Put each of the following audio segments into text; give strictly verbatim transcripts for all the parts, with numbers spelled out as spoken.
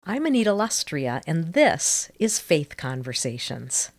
I'm Anita Lustria, and this is Faith Conversations.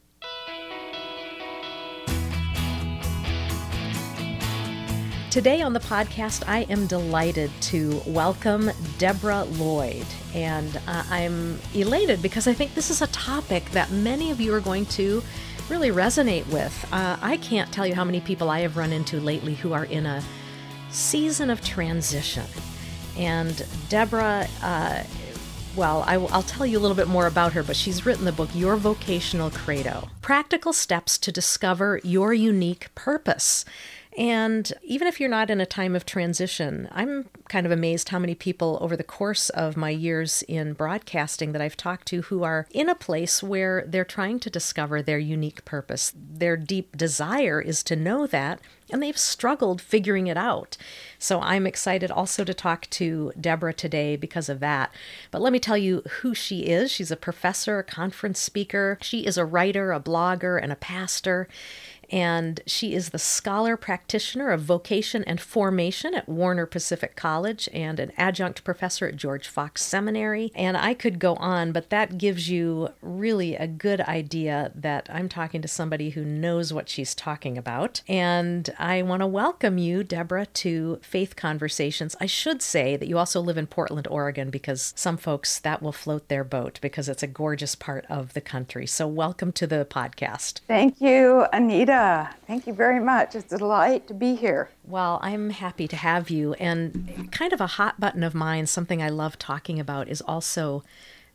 Today on the podcast, I am delighted to welcome Deborah Lloyd, and uh, I'm elated because I think this is a topic that many of you are going to really resonate with. Uh, I can't tell you how many people I have run into lately who are in a season of transition, and Deborah uh, Well, I, will tell you a little bit more about her, but she's written the book, Your Vocational Credo, Practical Steps to Discover Your Unique Purpose. And even if you're not in a time of transition, I'm kind of amazed how many people over the course of my years in broadcasting that I've talked to who are in a place where they're trying to discover their unique purpose. Their deep desire is to know that, and they've struggled figuring it out. So I'm excited also to talk to Deborah today because of that. But let me tell you who she is. She's a professor, a conference speaker. She is a writer, a blogger, and a pastor. And she is the scholar practitioner of vocation and formation at Warner Pacific College and an adjunct professor at George Fox Seminary. And I could go on, but that gives you really a good idea that I'm talking to somebody who knows what she's talking about. And I want to welcome you, Deborah, to Faith Conversations. I should say that you also live in Portland, Oregon, because some folks that will float their boat because it's a gorgeous part of the country. So welcome to the podcast. Thank you, Anita. Thank you very much. It's a delight to be here. Well, I'm happy to have you. And kind of a hot button of mine, something I love talking about, is also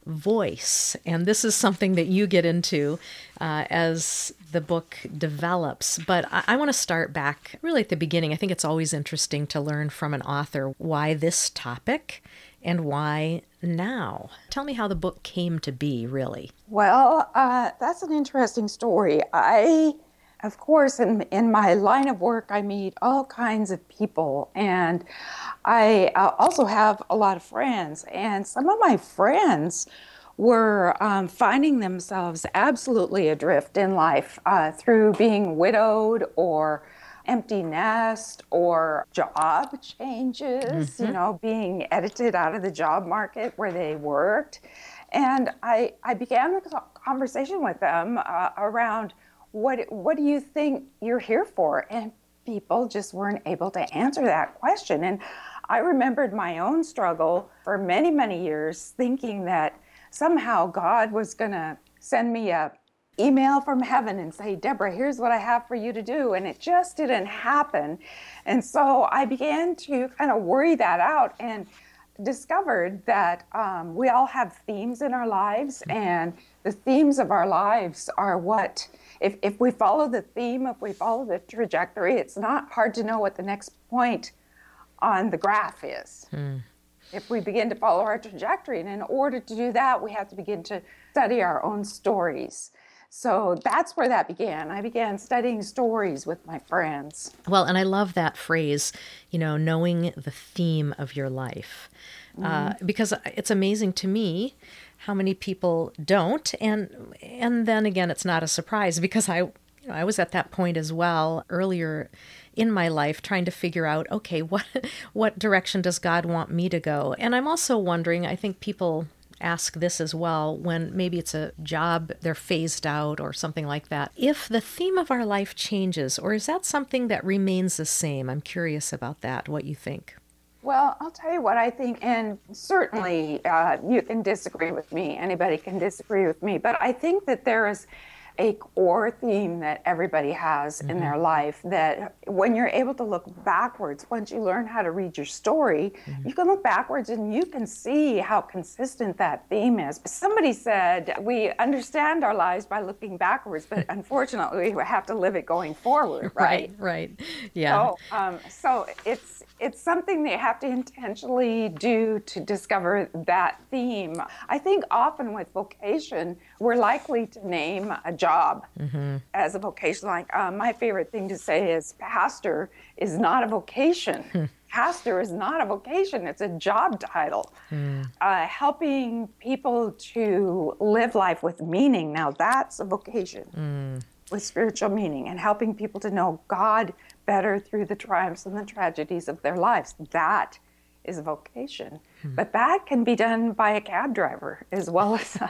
voice. And this is something that you get into uh, as the book develops. But I, I want to start back really at the beginning. I think it's always interesting to learn from an author why this topic and why now. Tell me how the book came to be, really. Well, uh, that's an interesting story. I... Of course, in, in my line of work, I meet all kinds of people, and I uh, also have a lot of friends. And some of my friends were um, finding themselves absolutely adrift in life uh, through being widowed or empty nest or job changes, mm-hmm. you know, being edited out of the job market where they worked. And I, I began the conversation with them uh, around What what do you think you're here for? And people just weren't able to answer that question. And I remembered my own struggle for many, many years, thinking that somehow God was going to send me a email from heaven and say, Deborah, here's what I have for you to do. And it just didn't happen. And so I began to kind of worry that out and discovered that um, we all have themes in our lives, and the themes of our lives are what If if we follow the theme, if we follow the trajectory, it's not hard to know what the next point on the graph is. Hmm. If we begin to follow our trajectory, and in order to do that, we have to begin to study our own stories. So that's where that began. I began studying stories with my friends. Well, and I love that phrase, you know, knowing the theme of your life, mm-hmm. uh, because it's amazing to me how many people don't, and and then again, it's not a surprise because I, you know, I was at that point as well earlier in my life, trying to figure out, okay, what what direction does God want me to go? And I'm also wondering, I think people ask this as well when maybe it's a job they're phased out or something like that. If the theme of our life changes, or is that something that remains the same? I'm curious about that. What you think? Well, I'll tell you what I think, and certainly uh, you can disagree with me. Anybody can disagree with me, but I think that there is a core theme that everybody has mm-hmm. in their life, that when you're able to look backwards, once you learn how to read your story, mm-hmm. you can look backwards and you can see how consistent that theme is. Somebody said we understand our lives by looking backwards, but unfortunately we have to live it going forward, right? Right, right. Yeah. So, um, so it's It's something that you have to intentionally do to discover that theme. I think often with vocation, we're likely to name a job mm-hmm. as a vocation. Like uh, my favorite thing to say is pastor is not a vocation. Hmm. Pastor is not a vocation. It's a job title. Hmm. Uh, helping people to live life with meaning. Now that's a vocation. Hmm. With spiritual meaning, and helping people to know God better through the triumphs and the tragedies of their lives. That is vocation. Hmm. But that can be done by a cab driver as well as a,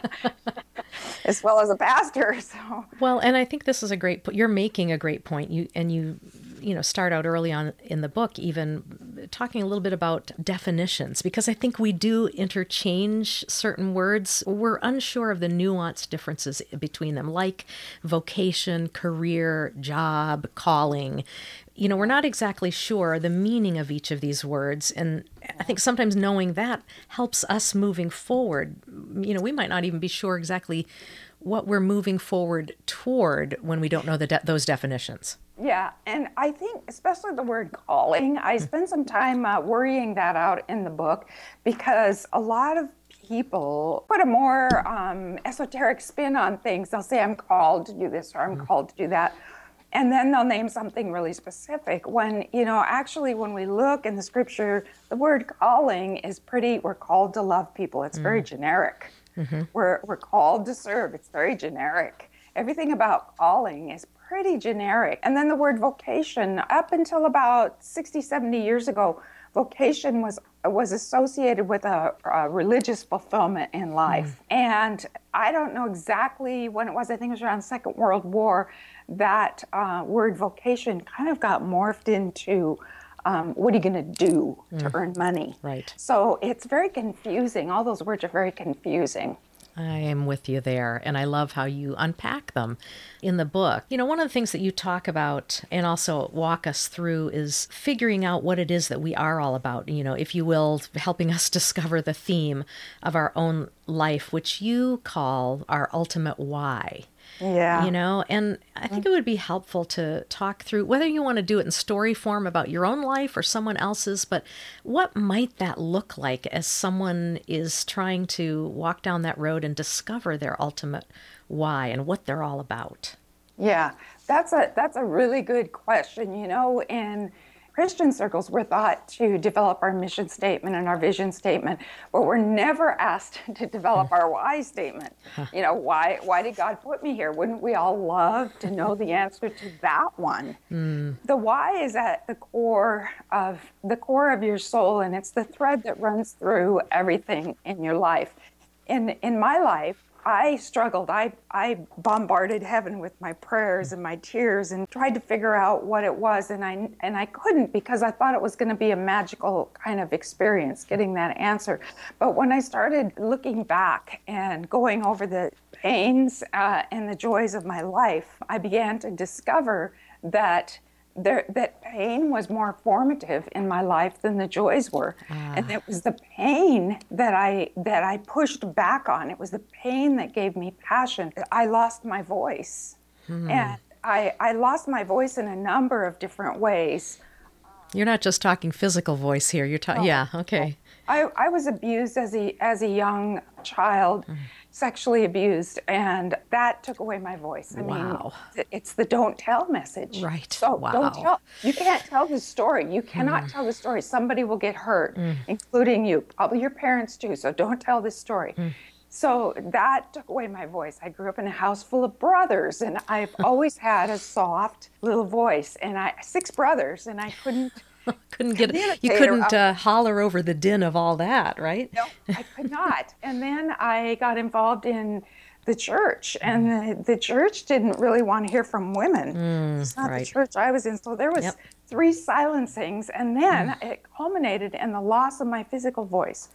as well as a pastor. So well, and I think this is a great point. You're making a great point. You and you you know start out early on in the book even talking a little bit about definitions, because I think we do interchange certain words. We're unsure of the nuanced differences between them, like vocation, career, job, calling. You know, we're not exactly sure the meaning of each of these words. And I think sometimes knowing that helps us moving forward. You know, we might not even be sure exactly what we're moving forward toward when we don't know the de- those definitions. Yeah, and I think especially the word calling, I spend some time uh, worrying that out in the book, because a lot of people put a more um, esoteric spin on things. They'll say, I'm called to do this, or I'm mm-hmm. called to do that. And then they'll name something really specific when, you know, actually when we look in the scripture, the word calling is pretty, we're called to love people. It's mm. very generic. Mm-hmm. We're, we're called to serve. It's very generic. Everything about calling is pretty generic. And then the word vocation, up until about sixty, seventy years ago, vocation was was associated with a, a religious fulfillment in life. Mm. And I don't know exactly when it was. I think it was around Second World War that uh, word vocation kind of got morphed into um, what are you going to do mm. to earn money? Right. So it's very confusing. All those words are very confusing. I am with you there, and I love how you unpack them in the book. You know, one of the things that you talk about and also walk us through is figuring out what it is that we are all about, you know, if you will, helping us discover the theme of our own life, which you call our ultimate why. Yeah. You know, and I think it would be helpful to talk through, whether you want to do it in story form about your own life or someone else's, but what might that look like as someone is trying to walk down that road and discover their ultimate why and what they're all about? Yeah, that's a that's a really good question. You know, in Christian circles, we're thought to develop our mission statement and our vision statement, but we're never asked to develop our why statement. You know, why why did God put me here? Wouldn't we all love to know the answer to that one? Mm. The why is at the core of the core of your soul, and it's the thread that runs through everything in your life. In in my life, I struggled. I, I bombarded heaven with my prayers and my tears and tried to figure out what it was. And I, and I couldn't, because I thought it was going to be a magical kind of experience getting that answer. But when I started looking back and going over the pains uh, and the joys of my life, I began to discover that There, that pain was more formative in my life than the joys were. Ah. And it was the pain that I that I pushed back on. It was the pain that gave me passion. I lost my voice. Hmm. And I, I lost my voice in a number of different ways. You're not just talking physical voice here. You're talking, no, yeah, okay. I, I was abused as a as a young child, mm. sexually abused, and that took away my voice. I wow. mean, it's the don't tell message. Right. So wow. don't tell. You can't tell the story. You cannot mm. tell the story. Somebody will get hurt, mm. including you, probably your parents too. So don't tell this story. Mm. So that took away my voice. I grew up in a house full of brothers, and I've always had a soft little voice. And I six brothers, and I couldn't. couldn't get you couldn't uh, holler over the din of all that, right? No, I could not. And then I got involved in the church, and the, the church didn't really want to hear from women. Mm, it's not right. the church I was in. So there was yep. three silencings, and then mm. it culminated in the loss of my physical voice.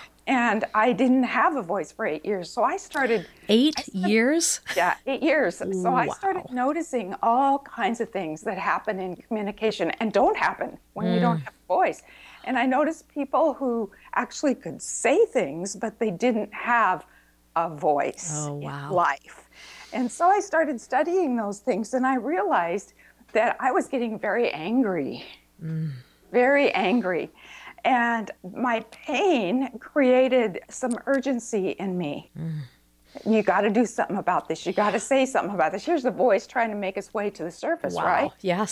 And I didn't have a voice for eight years. So I started... Eight I started, years? Yeah, eight years. So wow. I started noticing all kinds of things that happen in communication and don't happen when mm. you don't have a voice. And I noticed people who actually could say things, but they didn't have a voice oh, wow. in life. And so I started studying those things, and I realized that I was getting very angry, mm. very angry. And my pain created some urgency in me. Mm. You got to do something about this. You got to say something about this. Here's the voice trying to make its way to the surface, wow. right? Yes.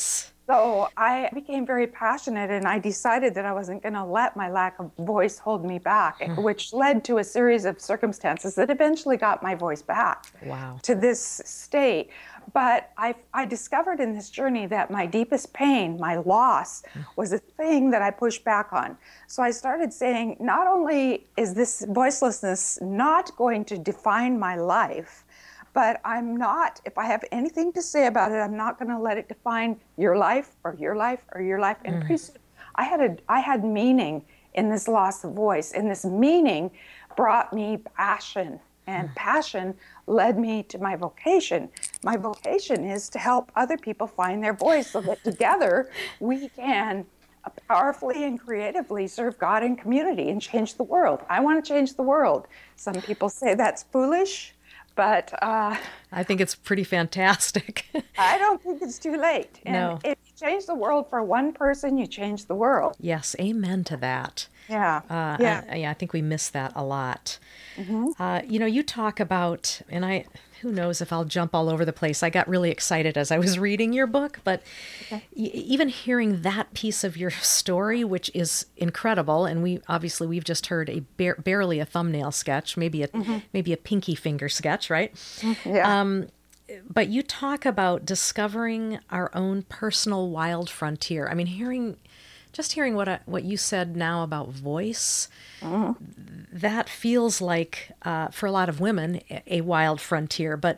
So I became very passionate and I decided that I wasn't going to let my lack of voice hold me back, which led to a series of circumstances that eventually got my voice back Wow. to this state. But I, I discovered in this journey that my deepest pain, my loss, was a thing that I pushed back on. So I started saying, not only is this voicelessness not going to define my life, but I'm not, if I have anything to say about it, I'm not going to let it define your life or your life or your life. And pretty soon, I had a, I had meaning in this loss of voice, and this meaning brought me passion, and passion led me to my vocation. My vocation is to help other people find their voice so that together we can powerfully and creatively serve God and community and change the world. I want to change the world. Some people say that's foolish. But uh, I think it's pretty fantastic. I don't think it's too late. And No. if you change the world for one person, you change the world. Yes, amen to that. Yeah. Uh, yeah. I, yeah, I think we miss that a lot. Mm-hmm. Uh, you know, you talk about, and I, who knows if I'll jump all over the place. I got really excited as I was reading your book, but okay. y- even hearing that piece of your story, which is incredible, and we obviously we've just heard a bare, barely a thumbnail sketch, maybe a mm-hmm. maybe a pinky finger sketch, right? Yeah. Um, but you talk about discovering our own personal wild frontier. I mean, hearing. Just hearing what I, what you said now about voice, mm-hmm. that feels like, uh, for a lot of women, a wild frontier. But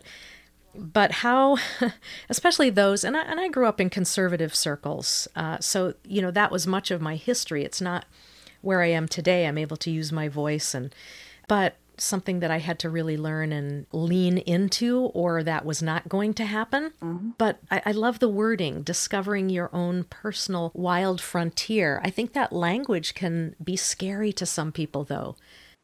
but how, especially those, and I, and I grew up in conservative circles, uh, so you know that was much of my history. It's not where I am today. I'm able to use my voice, and but something that I had to really learn and lean into, or that was not going to happen. Mm-hmm. But I, I love the wording, discovering your own personal wild frontier. I think that language can be scary to some people, though.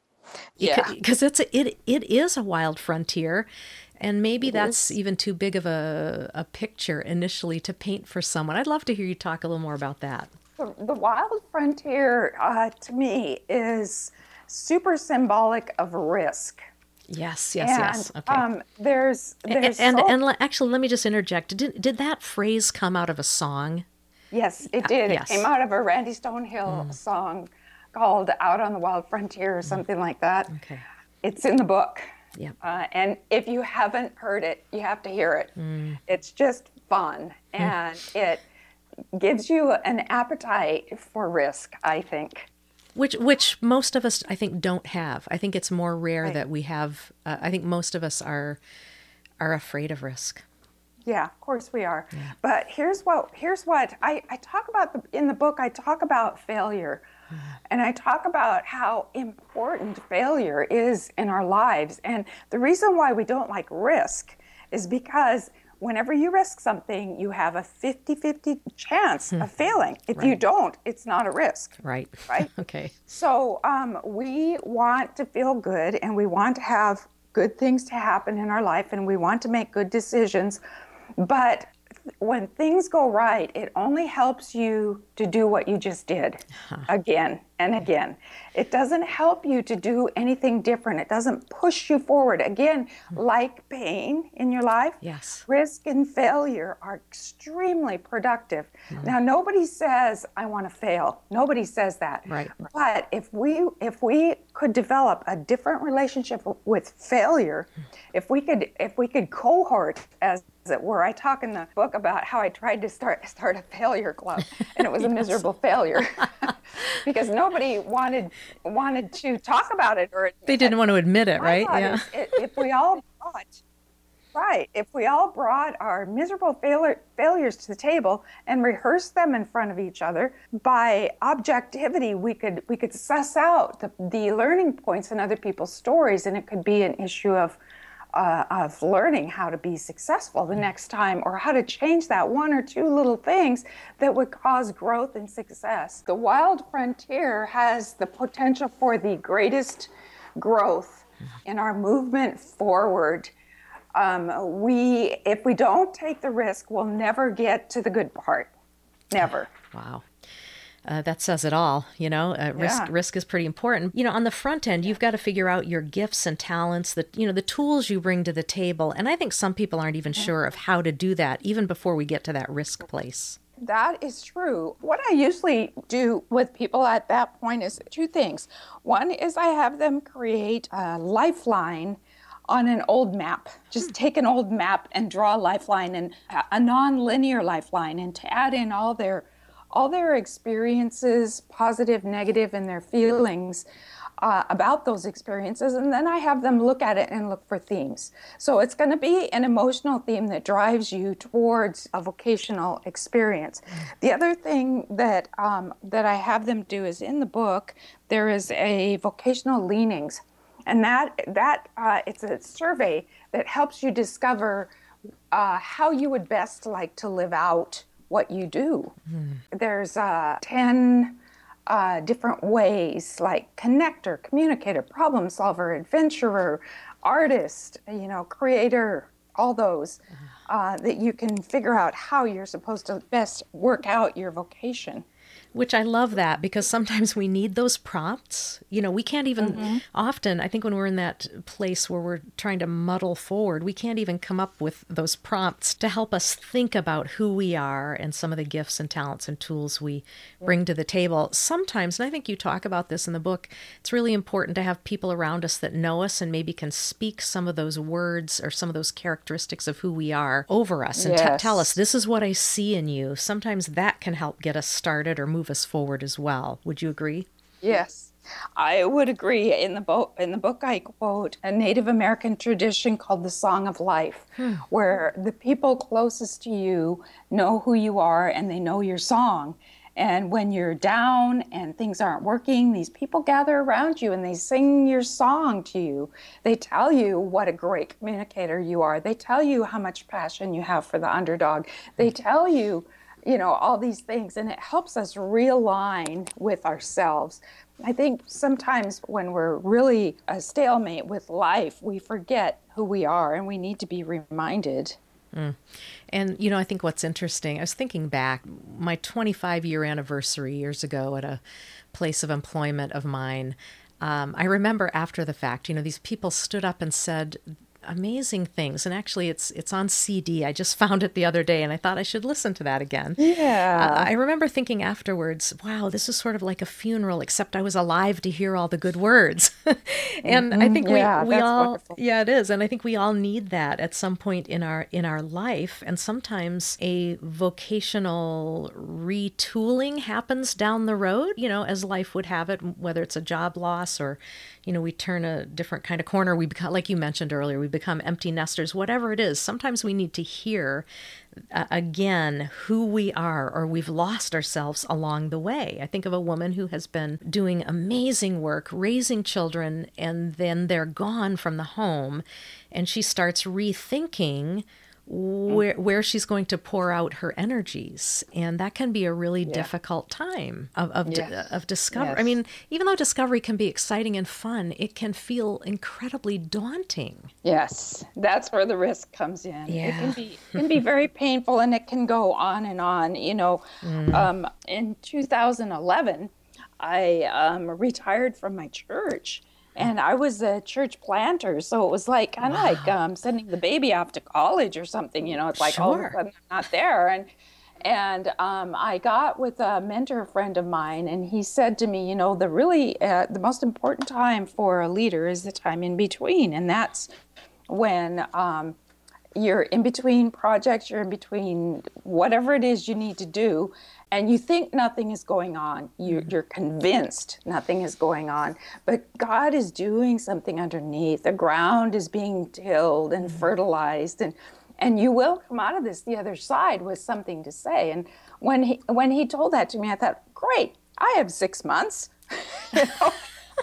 Yeah. Because it's a, it it is a wild frontier, and maybe it that's is. even too big of a, a picture initially to paint for someone. I'd love to hear you talk a little more about that. The, the wild frontier, uh, to me, is super symbolic of risk. Yes, yes, and, yes. Okay. Um, there's, there's and so... and, and actually, let me just interject. Did did that phrase come out of a song? Yes, it did. Uh, yes. It came out of a Randy Stonehill mm. song called "Out on the Wild Frontier" or something mm. like that. Okay. It's in the book. Yeah. Uh, and if you haven't heard it, you have to hear it. Mm. It's just fun, and mm. it gives you an appetite for risk, I think. Which which most of us, I think, don't have. I think it's more rare right. that we have. Uh, I think most of us are are afraid of risk. Yeah, of course we are. Yeah. But here's what here's what I, I talk about the, in the book. I talk about failure, mm. and I talk about how important failure is in our lives. And the reason why we don't like risk is because whenever you risk something, you have a fifty-fifty chance of failing. If right. you don't, it's not a risk. Right. Right? Okay. So um, we want to feel good, and we want to have good things to happen in our life, and we want to make good decisions. But when things go right, it only helps you to do what you just did huh. again and again. It doesn't help you to do anything different. It doesn't push you forward. Again, like pain in your life, yes. risk and failure are extremely productive. Mm-hmm. Now, nobody says, I want to fail. Nobody says that. Right. But if we if we could develop a different relationship with failure, if we could if we could cohort, as it were. I talk in the book about how I tried to start start a failure club, and it was yes. a miserable failure because nobody wanted wanted to talk about it, or they didn't want to admit it, right? Yeah. If, if we all brought, right, if we all brought our miserable failure, failures to the table and rehearsed them in front of each other, by objectivity, we could we could suss out the, the learning points in other people's stories, and it could be an issue of. Uh, of learning how to be successful the next time, or how to change that one or two little things that would cause growth and success. The wild frontier has the potential for the greatest growth in our movement forward. Um, we, if we don't take the risk, we'll never get to the good part. Never. Wow. Uh, that says it all, you know, uh, risk, yeah. risk is pretty important. You know, on the front end, you've got to figure out your gifts and talents, that, you know, the tools you bring to the table. And I think some people aren't even sure of how to do that, even before we get to that risk place. That is true. What I usually do with people at that point is two things. One is I have them create a lifeline on an old map. Just take an old map and draw a lifeline, and a non-linear lifeline, and to add in all their all their experiences, positive, negative, and their feelings uh, about those experiences. And then I have them look at it and look for themes. So it's going to be an emotional theme that drives you towards a vocational experience. The other thing that um, that I have them do is in the book, there is a vocational leanings. And that that uh, it's a survey that helps you discover uh, how you would best like to live out what you do. Mm. There's uh, ten uh, different ways, like connector, communicator, problem solver, adventurer, artist, you know, creator, all those uh, that you can figure out how you're supposed to best work out your vocation. Which I love that, because sometimes we need those prompts. You know, we can't even mm-hmm. often, I think when we're in that place where we're trying to muddle forward, we can't even come up with those prompts to help us think about who we are and some of the gifts and talents and tools we yeah. bring to the table. Sometimes, and I think you talk about this in the book, it's really important to have people around us that know us and maybe can speak some of those words or some of those characteristics of who we are over us and yes. t- tell us, this is what I see in you. Sometimes that can help get us started or move us forward as well. Would you agree? Yes, I would agree. In the book, in the book, I quote a Native American tradition called the Song of Life, hmm. where the people closest to you know who you are and they know your song. And when you're down and things aren't working, these people gather around you and they sing your song to you. They tell you what a great communicator you are. They tell you how much passion you have for the underdog. They tell you you know, all these things, and it helps us realign with ourselves. I think sometimes when we're really a stalemate with life, we forget who we are, and we need to be reminded. Mm. And, you know, I think what's interesting, I was thinking back, my twenty-five year anniversary years ago at a place of employment of mine, um, I remember after the fact, you know, these people stood up and said amazing things. And actually, it's it's on C D. I just found it the other day, and I thought I should listen to that again. Yeah. Uh, I remember thinking afterwards, wow, this is sort of like a funeral, except I was alive to hear all the good words. And mm-hmm. I think we, yeah, we all, wonderful. yeah, it is. And I think we all need that at some point in our in our life. And sometimes a vocational retooling happens down the road, you know, as life would have it, whether it's a job loss or, you know, we turn a different kind of corner. We become, like you mentioned earlier, we become empty nesters, whatever it is. Sometimes we need to hear uh, again who we are, or we've lost ourselves along the way. I think of a woman who has been doing amazing work, raising children, and then they're gone from the home, and she starts rethinking where where she's going to pour out her energies. And that can be a really yeah. difficult time of of, yes. di- of discovery. Yes. I mean, even though discovery can be exciting and fun, it can feel incredibly daunting. Yes, that's where the risk comes in. Yeah. It can be it can be very painful, and it can go on and on. You know, mm. um, in two thousand eleven, I um, retired from my church. And I was a church planter, so it was like kind of wow. like um, sending the baby off to college or something. You know, it's like, sure. all of a sudden I'm not there. And and um, I got with a mentor friend of mine, and he said to me, you know, the really uh, the most important time for a leader is the time in between, and that's when um, you're in between projects, you're in between whatever it is you need to do. And you think nothing is going on. You, you're convinced nothing is going on. But God is doing something underneath. The ground is being tilled and fertilized. And, and you will come out of this the other side with something to say. And when he, when he told that to me, I thought, great, I have six months. you know,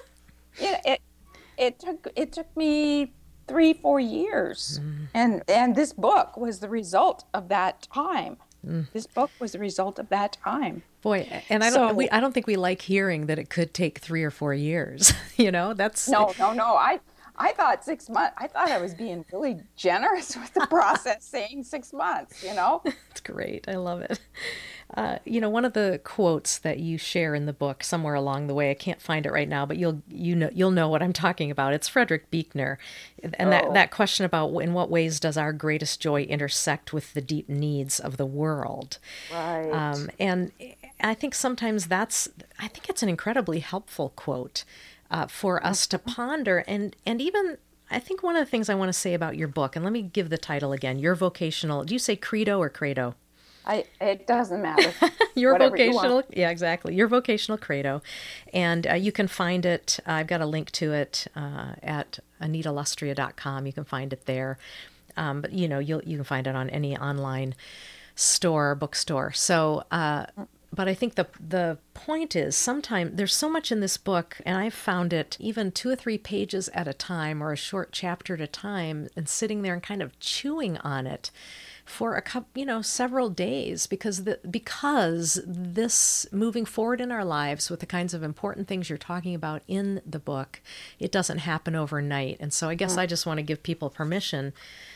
you know, it, it, took, it took me three, four years. Mm. And, and this book was the result of that time. Mm. This book was the result of that time. Boy, and I don't, so, we, I don't think we like hearing that it could take three or four years. You know, that's no, no, no. I, I thought six months, I thought I was being really generous with the process, saying six months, you know? It's great. I love it. Uh, you know, one of the quotes that you share in the book somewhere along the way, I can't find it right now, but you'll you know you'll know what I'm talking about. It's Frederick Buechner, and that Oh, that question about in what ways does our greatest joy intersect with the deep needs of the world, right. um, and I think sometimes that's I think it's an incredibly helpful quote uh, for us to ponder, and and even. I think one of the things I want to say about your book, and let me give the title again, Your Vocational, do you say credo or credo? I, it doesn't matter. Your Whatever you want. vocational, yeah, exactly. Your vocational credo, and uh, you can find it. Uh, I've got a link to it uh, at anita lustrea dot com. You can find it there, um, but you know you'll you can find it on any online store, bookstore. So, uh, but I think the the point is, sometimes there's so much in this book, and I've found it even two or three pages at a time, or a short chapter at a time, and sitting there and kind of chewing on it for a couple, you know, several days, because the because this moving forward in our lives with the kinds of important things you're talking about in the book, it doesn't happen overnight. And so I guess I just want to give people permission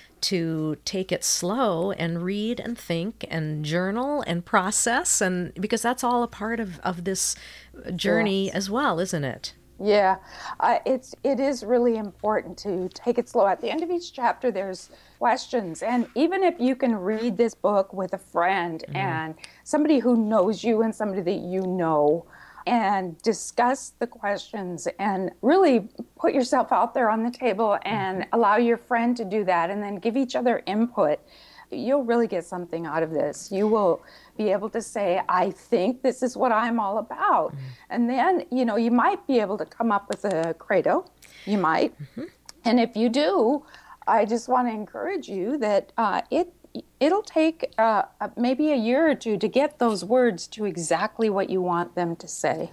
to take it slow and read and think and journal and process, and because that's all a part of, of this journey Yes. as well, isn't it? Yeah, uh, it's it is really important to take it slow. At the end of each chapter, there's questions, and even if you can read this book with a friend and somebody who knows you and somebody that you know, and discuss the questions and really put yourself out there on the table and allow your friend to do that, and then give each other input, you'll really get something out of this. You will be able to say, I think this is what I'm all about. And then, you know, you might be able to come up with a credo. You might. And if you do, I just want to encourage you that uh, it it'll take uh, maybe a year or two to get those words to exactly what you want them to say.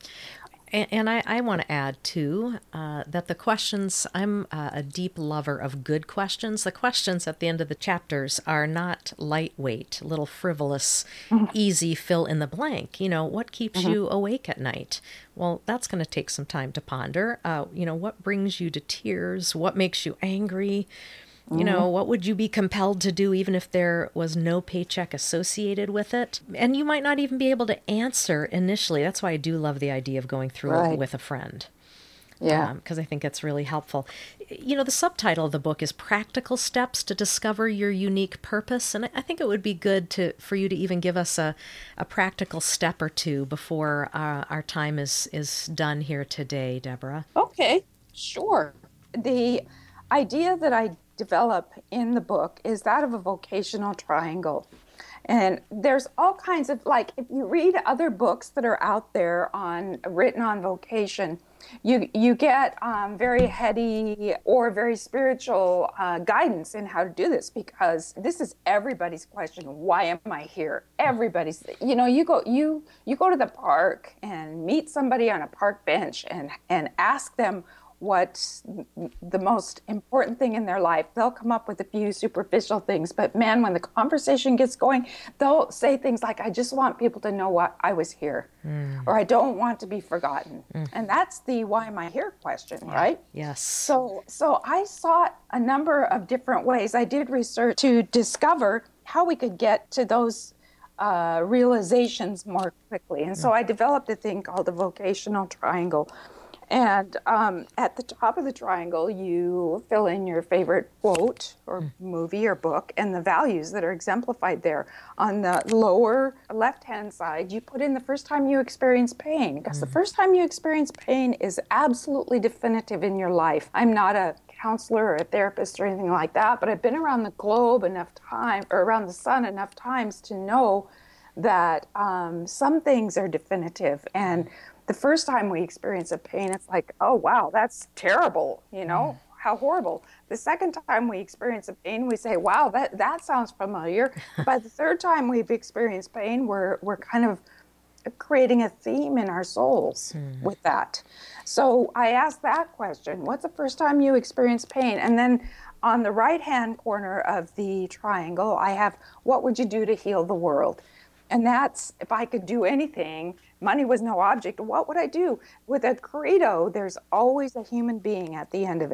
And, and I, I want to add, too, uh, that the questions, I'm uh, a deep lover of good questions. The questions at the end of the chapters are not lightweight, little frivolous, easy fill in the blank. You know, what keeps you awake at night? Well, that's going to take some time to ponder. Uh, you know, what brings you to tears? What makes you angry? You know, what would you be compelled to do even if there was no paycheck associated with it? And you might not even be able to answer initially. That's why I do love the idea of going through it Right. with a friend, Yeah. because I think it's really helpful. You know, the subtitle of the book is Practical Steps to Discover Your Unique Purpose. And I I think it would be good to for you to even give us a, a practical step or two before uh, our time is, is done here today, Deborah. Okay, sure. The idea that I develop in the book is that of a vocational triangle. And there's all kinds of, like, if you read other books that are out there on written on vocation, you you get um, very heady or very spiritual uh, guidance in how to do this, because this is everybody's question. Why am I here? Everybody's, you know, you go you you go to the park and meet somebody on a park bench and and ask them what's the most important thing in their life. They'll come up with a few superficial things, but man, when the conversation gets going, they'll say things like, I just want people to know why I was here, mm. or I don't want to be forgotten. Mm. And that's the why am I here question, yeah. right? Yes. So, so I sought a number of different ways. I did research to discover how we could get to those uh, realizations more quickly. And mm. so I developed a thing called the vocational triangle. And um, at the top of the triangle, you fill in your favorite quote or mm. movie or book and the values that are exemplified there. On the lower left-hand side, you put in the first time you experience pain, because mm. the first time you experience pain is absolutely definitive in your life. I'm not a counselor or a therapist or anything like that, but I've been around the globe enough time, or around the sun enough times to know that um, some things are definitive. And the first time we experience a pain, it's like, oh, wow, that's terrible, you know, mm. how horrible. The second time we experience a pain, we say, wow, that, that sounds familiar. By the third time we've experienced pain, we're we're kind of creating a theme in our souls mm. with that. So I asked that question, what's the first time you experienced pain? And then on the right-hand corner of the triangle, I have, what would you do to heal the world? And that's, if I could do anything, money was no object, what would I do? With a credo, there's always a human being at the end of it.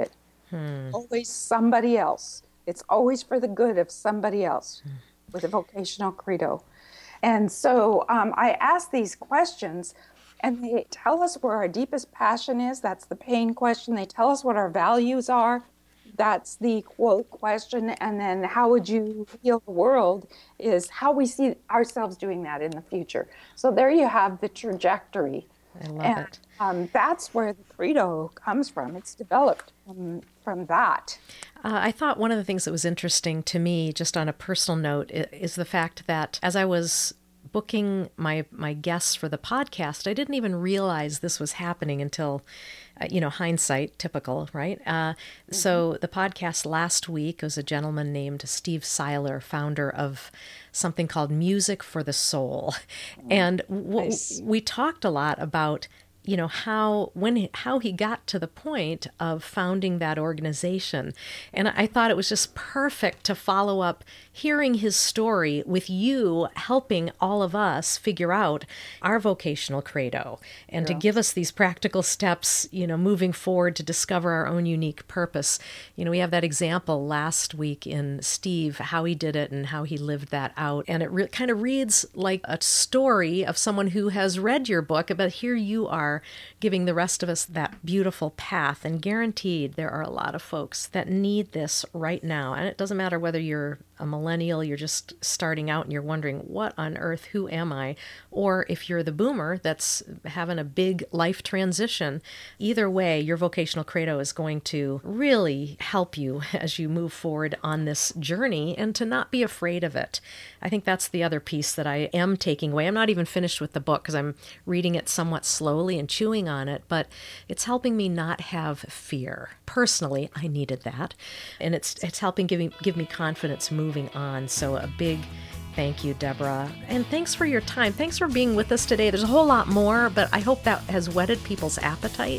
Hmm. Always somebody else. It's always for the good of somebody else Hmm. with a vocational credo. And so um, I ask these questions, and they tell us where our deepest passion is. That's the pain question. They tell us what our values are. That's the quote question. And then how would you heal the world is how we see ourselves doing that in the future. So there you have the trajectory. I love And it. um, that's where the credo comes from. It's developed from, from that. Uh, I thought one of the things that was interesting to me, just on a personal note, is the fact that as I was booking my my guests for the podcast, I didn't even realize this was happening until, uh, you know, hindsight, typical, right? Uh, mm-hmm. So the podcast last week was a gentleman named Steve Seiler, founder of something called Music for the Soul. Mm-hmm. And w- nice. we talked a lot about, you know, how when he, how he got to the point of founding that organization. And I thought it was just perfect to follow up hearing his story with you helping all of us figure out our vocational credo and yeah. to give us these practical steps, you know, moving forward to discover our own unique purpose. You know, we have that example last week in Steve, how he did it and how he lived that out. And it re- kind of reads like a story of someone who has read your book, but here you are giving the rest of us that beautiful path. And guaranteed there are a lot of folks that need this right now. And it doesn't matter whether you're a millennial, you're just starting out and you're wondering, what on earth, who am I? Or if you're the boomer that's having a big life transition, either way, your vocational credo is going to really help you as you move forward on this journey and to not be afraid of it. I think that's the other piece that I am taking away. I'm not even finished with the book because I'm reading it somewhat slowly and chewing on it, but it's helping me not have fear. Personally, I needed that. And it's it's helping give me, give me confidence moving on. So a big thank you, Deborah. And thanks for your time. Thanks for being with us today. There's a whole lot more, but I hope that has whetted people's appetite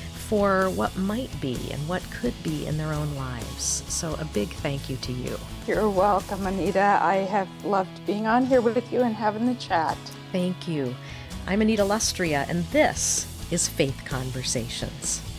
for what might be and what could be in their own lives. So a big thank you to you. You're welcome, Anita. I have loved being on here with you and having the chat. Thank you. I'm Anita Lustrea, and this is Faith Conversations.